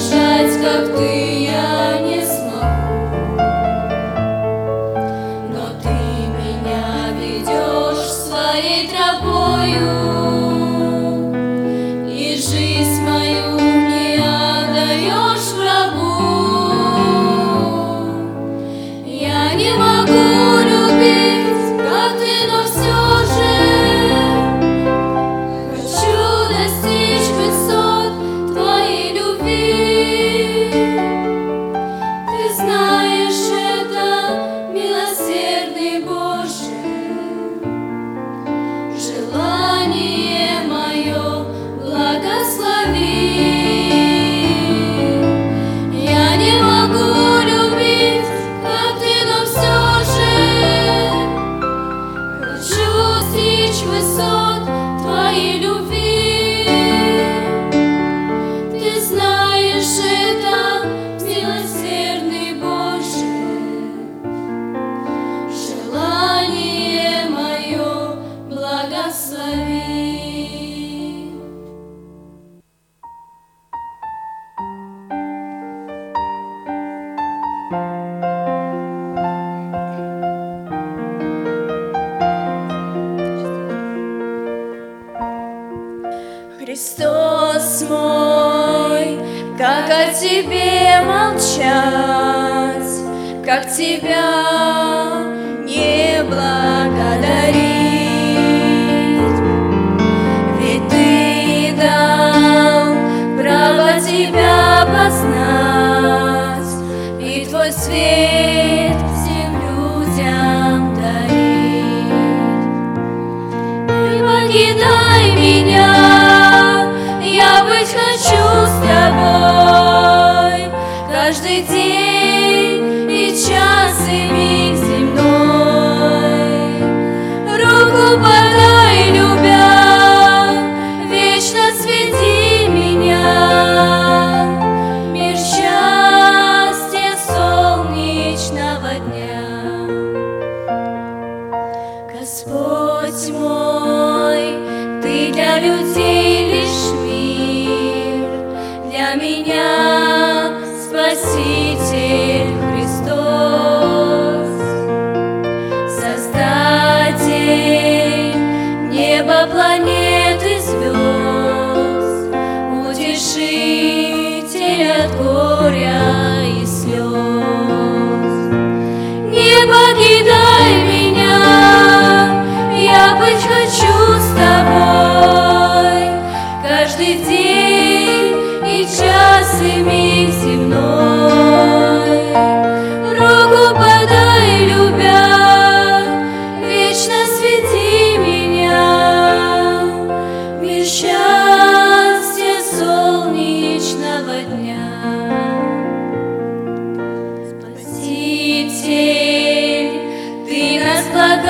бежать, как ты, я не смогу, но ты меня ведешь своей тропою, и жизнь мою не отдаешь врагу. Я не могу любить, как ты, но все же хочу достичь высот твоей любви. Ты знаешь это, милосердный Боже, желание мое благослови. Я не могу любить, как ты, но все же хочу достичь высот твоей любви. Ты знаешь это, милосердный Боже, желание мое благослови. Христос мой, как о тебе молчать, как тебя не благодарить? Ведь ты дал право тебя познать, и твой свет всем людям дарит. Не покидай меня, я быть хочу с тобой каждый день и час, и миг земной. Руку подай, любя, вечно свети меня, мир счастья солнечного дня. Господь мой, ты для людей лишь мир, для меня Спаситель Христос, Создатель неба, планет и звезд, Утешитель от горя и слез. Не покидай меня, я быть хочу с тобой каждый день и час, и миг земной. Руку подай, любя, вечно свети меня, мир счастья солнечного дня. Спаситель, ты нас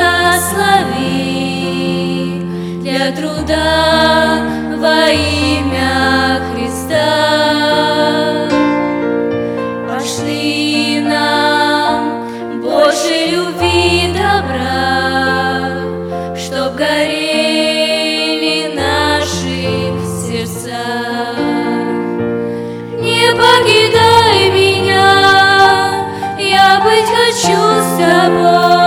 благослови для труда во имя Христа. Пошли нам больше любви и добра, чтоб горели наши сердца. Не покидай меня, я быть хочу с тобой